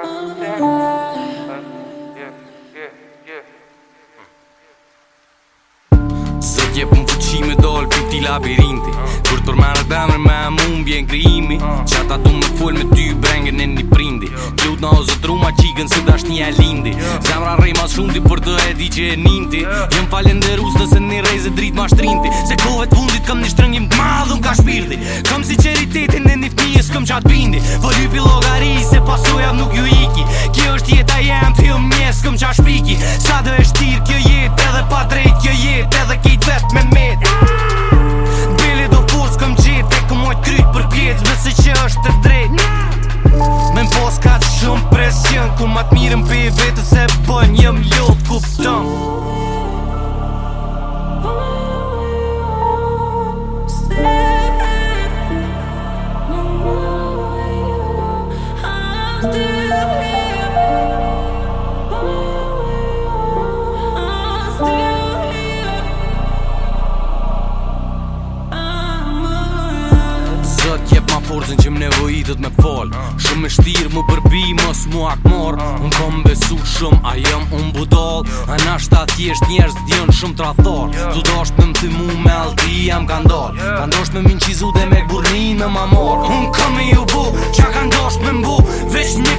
Sot jep më fuqi me doll për ti labirinti Kur tërmene demre me mun bjen grimi Qata du me full me ty brengen e një prindi Klut na o zotru ma qikën se dash një e lindi Zemra rej mas shumti për të e di që e ninti Jem falenderus nëse një rejze drit ma shtrinti Se kove t'fundit këm një shtrëngim t'madhun ka shpirti Këm sinceritetin e një fmijës këm qatë bindi Po lypi logari se pasojat nuk ju iki Kjo është jeta jem t'jo mjes këm qa shpiki Sa do e shtir kjo jet edhe pa drejt kjo jet edhe kejt vet me met Bili do forës këm gjet e këm mojt kryt për pjec Bese që është të drejt Me m'pos ka të shumë presion Kur ma t'mirën pe vetës e bën jem ljot kupton Jep ma forcën që m'nevojitët me fol Shumë e shtirë mu përbi mos mu akmor Unë kom besu shumë a jëm unë budol A nashta thjesht njerës djën shumë trathor Tu dosht me m'thy mu me alti jam ka ndor Ka ndosht me m'inqizu dhe me burni me ma mor Unë kom e ju bu qa ka ndosht me m'bu Veç një